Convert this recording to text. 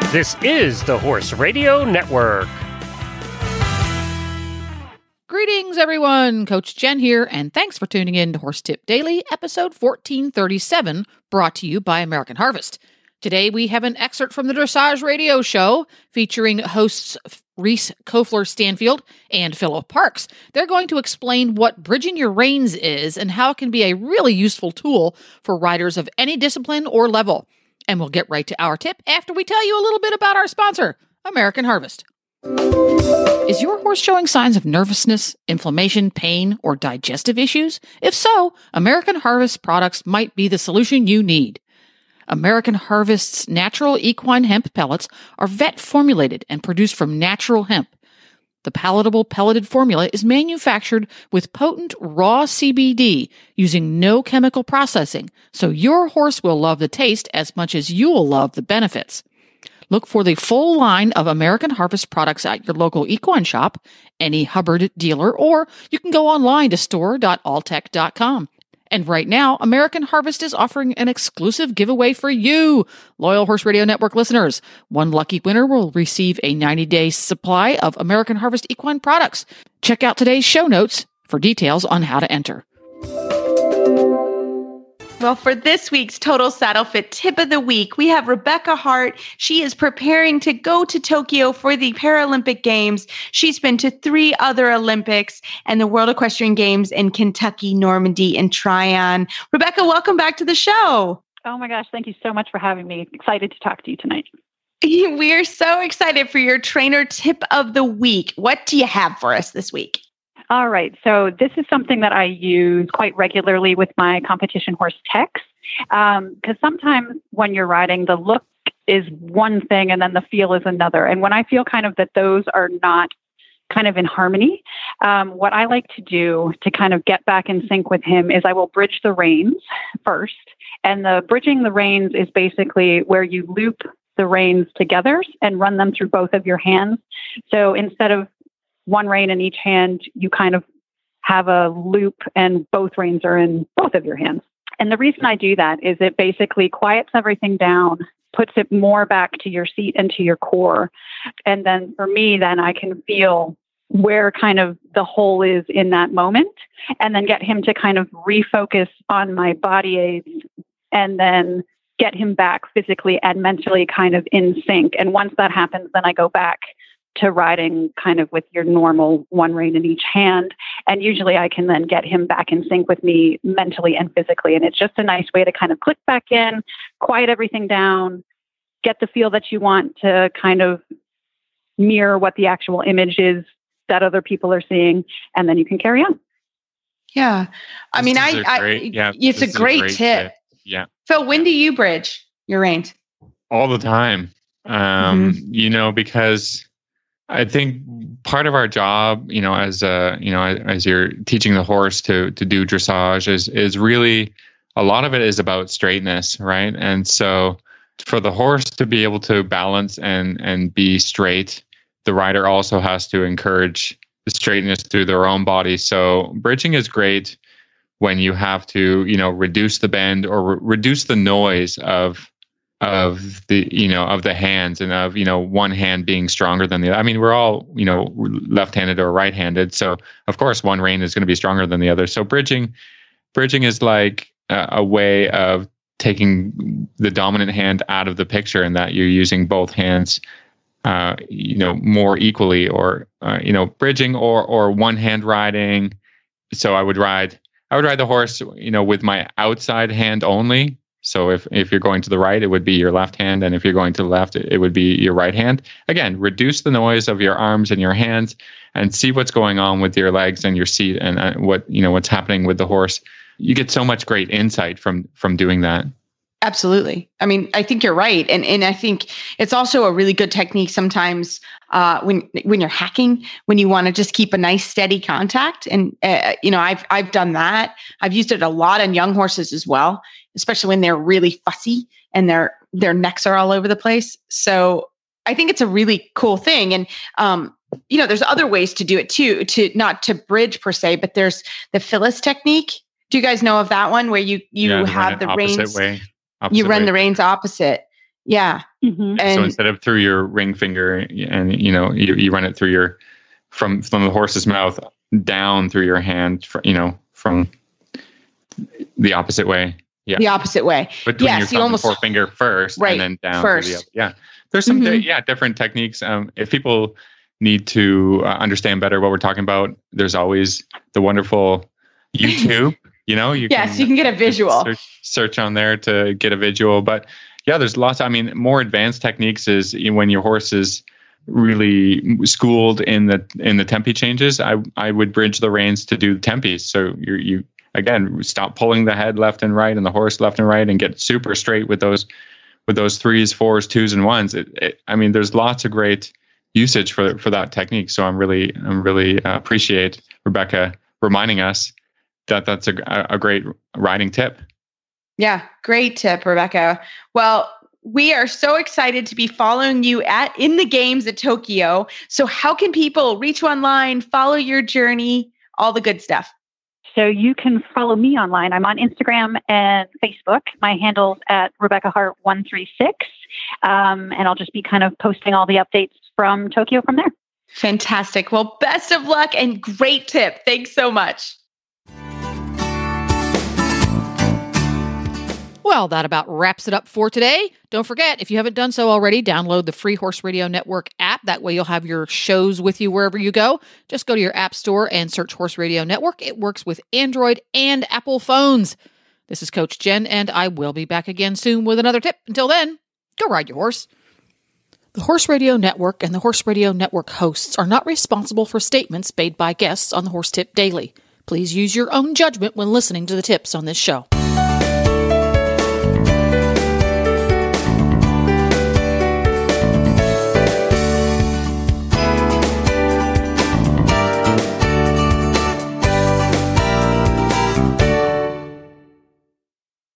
This is the Horse Radio Network. Greetings, everyone. Coach Jen here, and thanks for tuning in to Horse Tip Daily, episode 1437, brought to you by American Harvest. Today, we have an excerpt from the Dressage Radio Show featuring hosts Reese Kofler-Stanfield and Philip Parks. They're going to explain what bridging your reins is and how it can be a really useful tool for riders of any discipline or level. And we'll get right to our tip after we tell you a little bit about our sponsor, American Harvest. Is your horse showing signs of nervousness, inflammation, pain, or digestive issues? If so, American Harvest products might be the solution you need. American Harvest's natural equine hemp pellets are vet formulated and produced from natural hemp. The palatable pelleted formula is manufactured with potent raw CBD using no chemical processing, so your horse will love the taste as much as you will love the benefits. Look for the full line of American Harvest products at your local equine shop, any Hubbard dealer, or you can go online to store.alltech.com. And right now, American Harvest is offering an exclusive giveaway for you, loyal Horse Radio Network listeners. One lucky winner will receive a 90-day supply of American Harvest equine products. Check out today's show notes for details on how to enter. Well, for this week's Total Saddle Fit Tip of the Week, we have Rebecca Hart. She is preparing to go to Tokyo for the Paralympic Games. She's been to 3 other Olympics and the World Equestrian Games in Kentucky, Normandy, and Tryon. Rebecca, welcome back to the show. Oh my gosh, thank you so much for having me. Excited to talk to you tonight. We are so excited for your trainer tip of the week. What do you have for us this week? All right. So this is something that I use quite regularly with my competition horse techs. Because sometimes when you're riding, the look is one thing and then the feel is another. And when I feel kind of that those are not kind of in harmony, what I like to do to kind of get back in sync with him is I will bridge the reins first. And the bridging the reins is basically where you loop the reins together and run them through both of your hands. So instead of one rein in each hand, you kind of have a loop and both reins are in both of your hands. And the reason I do that is it basically quiets everything down, puts it more back to your seat and to your core. And then for me, then I can feel where kind of the hole is in that moment and then get him to kind of refocus on my body aids and then get him back physically and mentally kind of in sync. And once that happens, then I go back to riding kind of with your normal one rein in each hand. And usually I can then get him back in sync with me mentally and physically. And it's just a nice way to kind of click back in, quiet everything down, get the feel that you want to kind of mirror what the actual image is that other people are seeing. And then you can carry on. Yeah. I mean, it's a great tip. Yeah. Phil, when do you bridge your reins? All the time. Because I think part of our job, as you're teaching the horse to do dressage is really a lot of it is about straightness, right? And so for the horse to be able to balance and be straight, the rider also has to encourage the straightness through their own body. So bridging is great when you have to, reduce the bend or reduce the noise of the hands and of, one hand being stronger than the other. I mean, we're all, left-handed or right-handed. So of course one rein is going to be stronger than the other. So bridging is like a way of taking the dominant hand out of the picture and that you're using both hands, more equally or, bridging or one hand riding. So I would ride the horse, with my outside hand only. So if you're going to the right, it would be your left hand. And if you're going to the left, it would be your right hand. Again, reduce the noise of your arms and your hands and see what's going on with your legs and your seat and what's happening with the horse. You get so much great insight from doing that. Absolutely. I mean, I think you're right. And I think it's also a really good technique sometimes when you're hacking, when you want to just keep a nice steady contact. And, I've done that. I've used it a lot on young horses as well, especially when they're really fussy and their necks are all over the place. So I think it's a really cool thing. And, there's other ways to do it too, to not to bridge per se, but there's the Phyllis technique. Do you guys know of that one where you have the reins? Way. You run the reins opposite. Yeah. Mm-hmm. And So instead of through your ring finger, and you run it through your from the horse's mouth down through your hand, from the opposite way. Yeah, the opposite way. Between your thumb and forefinger first, right, and then down first. to the other. Yeah, there's some different techniques. If people need to understand better what we're talking about, there's always the wonderful YouTube. You can get a visual. Search on there to get a visual. But yeah, there's lots. I mean, more advanced techniques is when your horse is really schooled in the tempi changes. I would bridge the reins to do tempis. So you again stop pulling the head left and right and the horse left and right, and get super straight with those 3s, 4s, 2s, and 1s. I mean, there's lots of great usage for that technique. So I'm really appreciate Rebecca reminding us that that's a great riding tip. Yeah, great tip, Rebecca. Well, we are so excited to be following you in the games at Tokyo. So how can people reach you online, follow your journey, all the good stuff? So you can follow me online. I'm on Instagram and Facebook. My handle's at Rebecca Hart 136. And I'll just be kind of posting all the updates from Tokyo from there. Fantastic. Well, best of luck and great tip. Thanks so much. Well, that about wraps it up for today. Don't forget, if you haven't done so already, download the free Horse Radio Network app. That way you'll have your shows with you wherever you go. Just go to your app store and search Horse Radio Network. It works with Android and Apple phones. This is Coach Jen, and I will be back again soon with another tip. Until then, go ride your horse. The Horse Radio Network and the Horse Radio Network hosts are not responsible for statements made by guests on the Horse Tip Daily. Please use your own judgment when listening to the tips on this show.